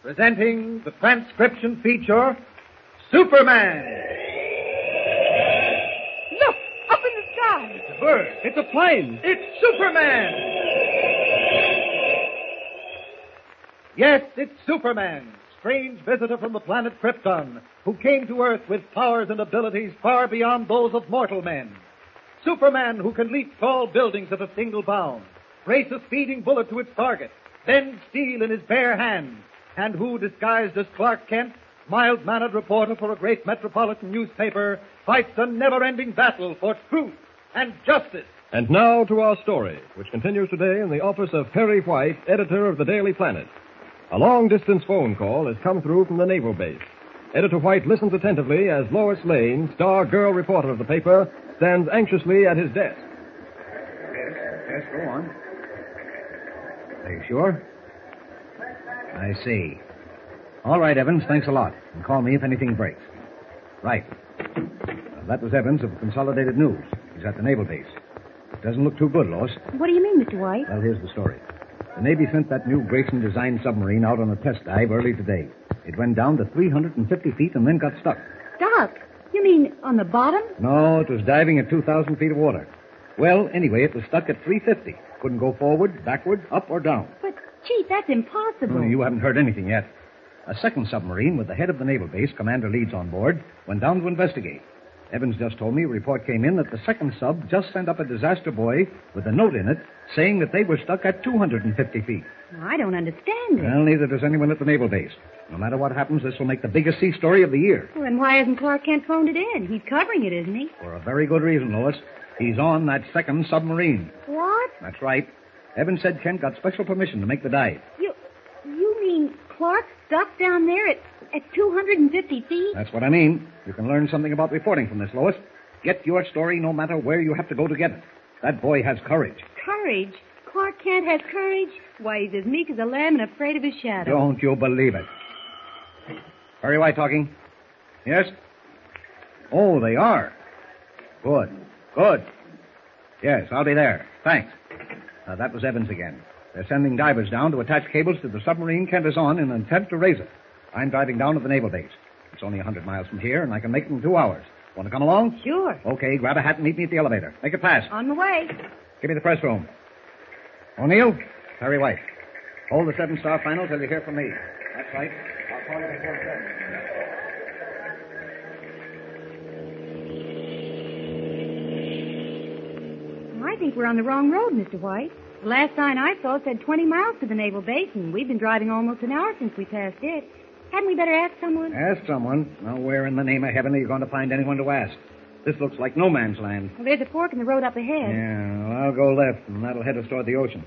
presenting the transcription feature, Superman. Look, up in the sky. It's a bird. It's a plane. It's Superman. Yes, it's Superman, strange visitor from the planet Krypton, who came to Earth with powers and abilities far beyond those of mortal men. Superman, who can leap tall buildings at a single bound, race a speeding bullet to its target, bend steel in his bare hands, and who, disguised as Clark Kent, mild-mannered reporter for a great metropolitan newspaper, fights a never-ending battle for truth and justice. And now to our story, which continues today in the office of Perry White, editor of the Daily Planet. A long-distance phone call has come through from the naval base. Editor White listens attentively as Lois Lane, star girl reporter of the paper, stands anxiously at his desk. Yes, go on. Are you sure? I see. All right, Evans, thanks a lot. And call me if anything breaks. Right. Well, that was Evans of Consolidated News. He's at the naval base. It doesn't look too good, Lois. What do you mean, Mr. White? Well, here's the story. The Navy sent that new Grayson-designed submarine out on a test dive early today. It went down to 350 feet and then got stuck. Stuck? You mean on the bottom? No, it was diving at 2,000 feet of water. Well, anyway, it was stuck at 350. Couldn't go forward, backward, up, or down. But, Chief, that's impossible. Oh, you haven't heard anything yet. A second submarine with the head of the naval base, Commander Leeds, on board, went down to investigate. Evans just told me a report came in that the second sub just sent up a disaster buoy with a note in it saying that they were stuck at 250 feet. I don't understand it. Well, neither does anyone at the naval base. No matter what happens, this will make the biggest sea story of the year. Well, then why hasn't Clark Kent phoned it in? He's covering it, isn't he? For a very good reason, Lois. He's on that second submarine. What? That's right. Evans said Kent got special permission to make the dive. You mean Clark's stuck down there at 250 feet? That's what I mean. You can learn something about reporting from this, Lois. Get your story no matter where you have to go to get it. That boy has courage. Courage? Clark Kent has courage? Why, he's as meek as a lamb and afraid of his shadow. Don't you believe it? Perry White talking. Yes? Oh, they are. Good. Yes, I'll be there. Thanks. That was Evans again. They're sending divers down to attach cables to the submarine Kent is on in an attempt to raise it. I'm driving down to the naval base. It's only 100 miles from here, and I can make it in 2 hours. Want to come along? Sure. Okay, grab a hat and meet me at the elevator. Make it fast. On the way. Give me the press room. O'Neill, Perry White. Hold the 7-star final till you hear from me. That's right. I'll call you before 7. I think we're on the wrong road, Mr. White. The last sign I saw said 20 miles to the naval base, and we've been driving almost an hour since we passed it. Hadn't we better ask someone? Ask someone? Now, where in the name of heaven are you going to find anyone to ask? This looks like no man's land. Well, there's a fork in the road up ahead. Yeah, well, I'll go left, and that'll head us toward the ocean.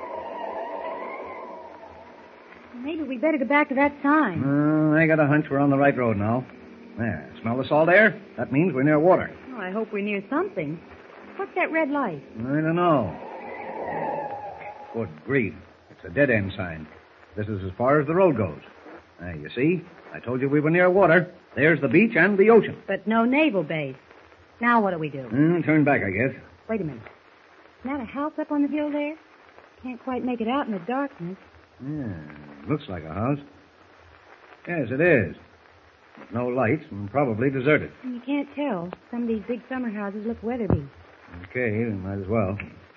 Maybe we better go back to that sign. I got a hunch we're on the right road now. There, smell the salt air? That means we're near water. Oh, I hope we're near something. What's that red light? I don't know. Good grief. It's a dead-end sign. This is as far as the road goes. You see? I told you we were near water. There's the beach and the ocean. But no naval base. Now what do we do? Turn back, I guess. Wait a minute. Isn't that a house up on the hill there? Can't quite make it out in the darkness. Yeah, looks like a house. Yes, it is. No lights and probably deserted. You can't tell. Some of these big summer houses look weather-beaten. Okay, might as well.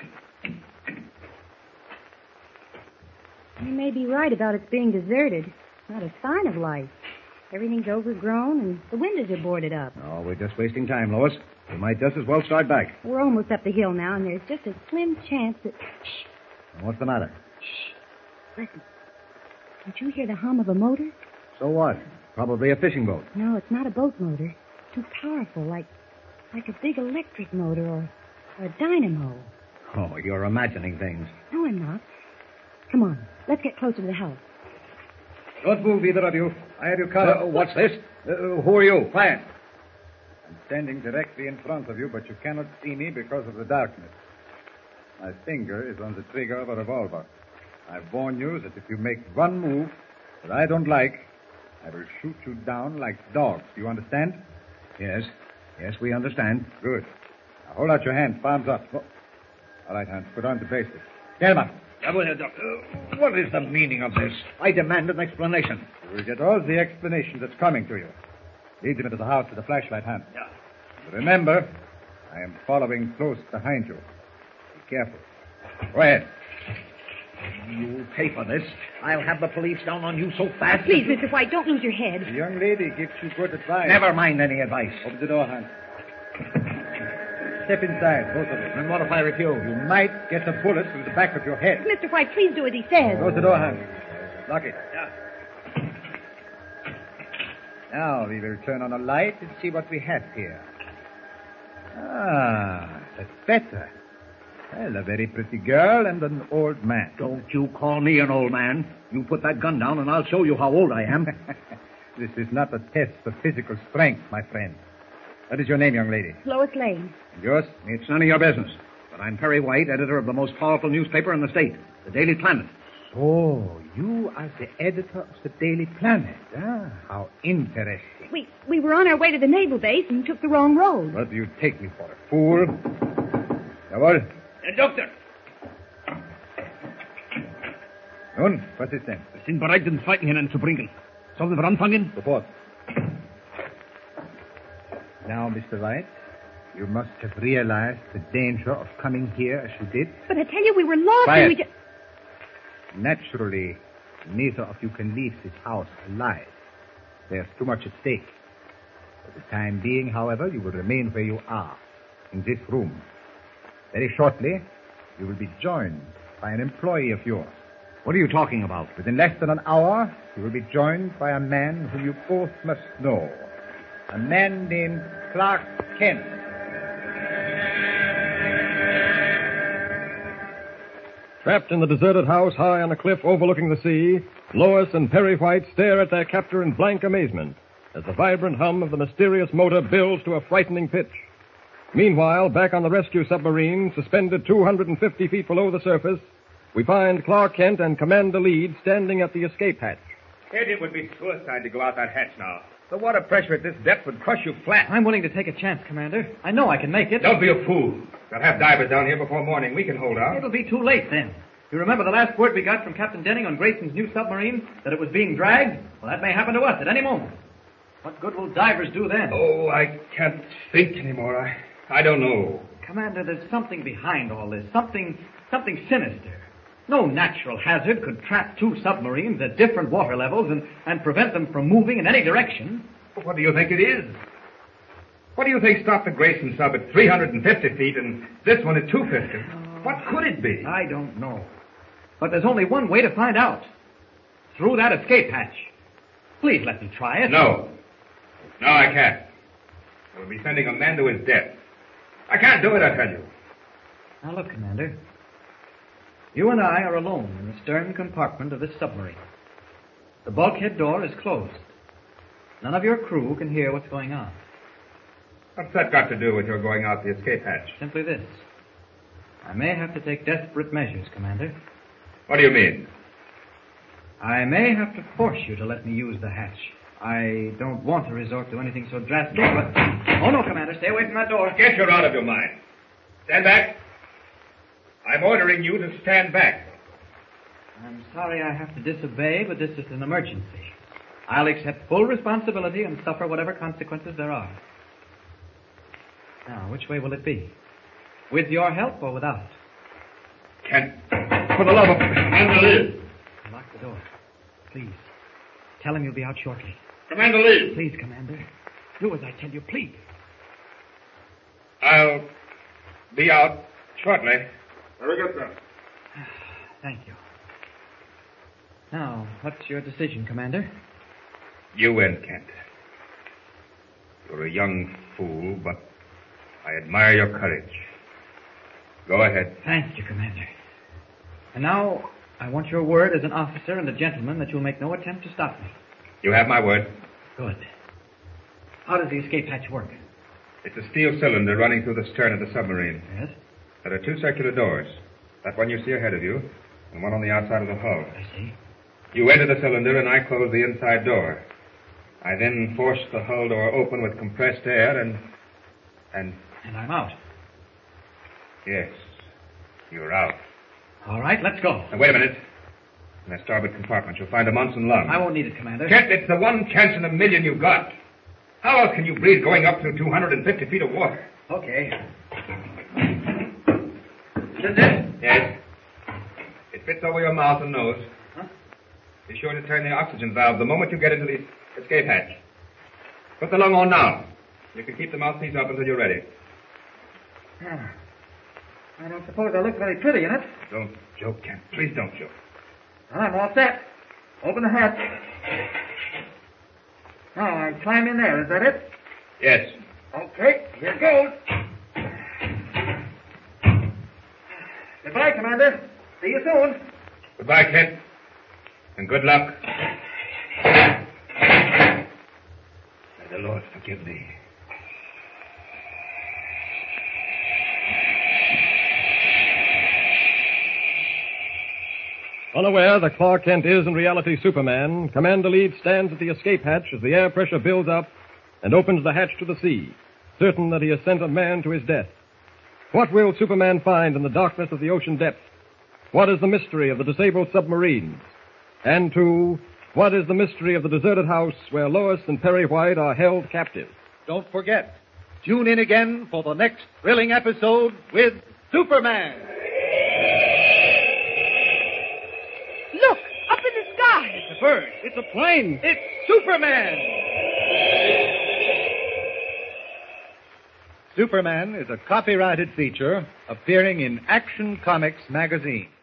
You may be right about its being deserted. Not a sign of life. Everything's overgrown and the windows are boarded up. Oh, we're just wasting time, Lois. We might just as well start back. We're almost up the hill now, and there's just a slim chance that... Shh. What's the matter? Shh. Listen. Don't you hear the hum of a motor? So what? Probably a fishing boat. No, it's not a boat motor. It's too powerful, like a big electric motor or a dynamo. Oh, you're imagining things. No, I'm not. Come on. Let's get closer to the house. Don't move, either of you. I have you covered. What's this? Who are you? Quiet. I'm standing directly in front of you, but you cannot see me because of the darkness. My finger is on the trigger of a revolver. I've warned you that if you make one move that I don't like, I will shoot you down like dogs. Do you understand? Yes. Yes, we understand. Good. Now hold out your hands, palms up. Oh. All right, Hans, put on the bracelet. Get him up. What is the meaning of this? I demand an explanation. You will get all the explanation that's coming to you. Lead them into the house with a flashlight hand. Yeah. But remember, I am following close behind you. Be careful. Go ahead. You pay for this. I'll have the police down on you so fast. Please, Mr. White, don't lose your head. The young lady gives you good advice. Never mind any advice. Open the door, Hans. Step inside, both of you. And what if I refuse? You might get a bullet through the back of your head. Mr. White, please do as he says. Close the door, Hans. Lock it. Yeah. Now we will turn on a light and see what we have here. Ah, that's better. Well, a very pretty girl and an old man. Don't you call me an old man. You put that gun down and I'll show you how old I am. This is not a test of physical strength, my friend. What is your name, young lady? Lois Lane. And yours? It's none of your business. But I'm Perry White, editor of the most powerful newspaper in the state, the Daily Planet. So, you are the editor of the Daily Planet. Ah, how interesting. We were on our way to the naval base and took the wrong road. What do you take me for, a fool? Jawohl. Doctor, Nun, was ist denn? wir sind bereit, den zweiten hineinzubringen. Sollen wir anfangen? Sofort. Now, Mr. White, you must have realized the danger of coming here as you did. But I tell you, we were lost Quiet. and we just... Naturally, neither of you can leave this house alive. There's too much at stake. For the time being, however, you will remain where you are, in this room. Very shortly, you will be joined by an employee of yours. What are you talking about? Within less than an hour, you will be joined by a man whom you both must know. A man named Clark Kent. Trapped in the deserted house high on a cliff overlooking the sea, Lois and Perry White stare at their captor in blank amazement as the vibrant hum of the mysterious motor builds to a frightening pitch. Meanwhile, back on the rescue submarine, suspended 250 feet below the surface, we find Clark Kent and Commander Leeds standing at the escape hatch. Ed, it would be suicide to go out that hatch now. The water pressure at this depth would crush you flat. I'm willing to take a chance, Commander. I know I can make it. Don't be a fool. They'll have divers down here before morning. We can hold out. It'll be too late then. You remember the last word we got from Captain Denning on Grayson's new submarine? That it was being dragged? Well, that may happen to us at any moment. What good will divers do then? Oh, I can't think anymore. I don't know. Commander, there's something behind all this. Something sinister. No natural hazard could trap two submarines at different water levels and prevent them from moving in any direction. What do you think it is? What do you think stopped the Grayson sub at 350 feet and this one at 250? What could it be? I don't know. But there's only one way to find out. Through that escape hatch. Please let me try it. No. No, I can't. We'll be sending a man to his death. I can't do it, I tell you. Now look, Commander. You and I are alone in the stern compartment of this submarine. The bulkhead door is closed. None of your crew can hear what's going on. What's that got to do with your going out the escape hatch? Simply this. I may have to take desperate measures, Commander. What do you mean? I may have to force you to let me use the hatch. I don't want to resort to anything so drastic, but... Oh, no, Commander. Stay away from that door. Guess you're out of your mind. Stand back. I'm ordering you to stand back. I'm sorry I have to disobey, but this is an emergency. I'll accept full responsibility and suffer whatever consequences there are. Now, which way will it be? With your help or without? Kent, for the love of... Commander Lee. Lock the door. Please. Tell him you'll be out shortly. Commander Lee. Please, Commander. Do as I tell you, please. I'll be out shortly. Very good, sir. Thank you. Now, what's your decision, Commander? You win, Kent. You're a young fool, but I admire your courage. Go ahead. Thank you, Commander. And now, I want your word as an officer and a gentleman that you'll make no attempt to stop me. You have my word. Good. How does the escape hatch work? It's a steel cylinder running through the stern of the submarine. Yes? There are two circular doors. That one you see ahead of you, and one on the outside of the hull. I see. You enter the cylinder, and I close the inside door. I then force the hull door open with compressed air, and... And I'm out. Yes, you're out. All right, let's go. Now, wait a minute. In that starboard compartment, you'll find a Monson lung. I won't need it, Commander. Kent, it's the one chance in a million you've got. How else can you breathe going up through 250 feet of water? Okay. Is it? Yes. It fits over your mouth and nose. Huh? Be sure to turn the oxygen valve the moment you get into the escape hatch. Put the lung on now. You can keep the mouthpiece up until you're ready. Yeah. I don't suppose I look very pretty in it. Don't joke, Kent. Please don't joke. Well, I'm all set. Open the hatch. Now, I climb in there. Is that it? Yes. Okay, here goes. Goodbye, Commander. See you soon. Goodbye, Kent. And good luck. May the Lord forgive me. Unaware that Clark Kent is in reality Superman, Commander Leeds stands at the escape hatch as the air pressure builds up and opens the hatch to the sea, certain that he has sent a man to his death. What will Superman find in the darkness of the ocean depths? What is the mystery of the disabled submarines? And two, what is the mystery of the deserted house where Lois and Perry White are held captive? Don't forget, tune in again for the next thrilling episode with Superman. Look, up in the sky. It's a bird. It's a plane. It's Superman. Superman is a copyrighted feature appearing in Action Comics magazine.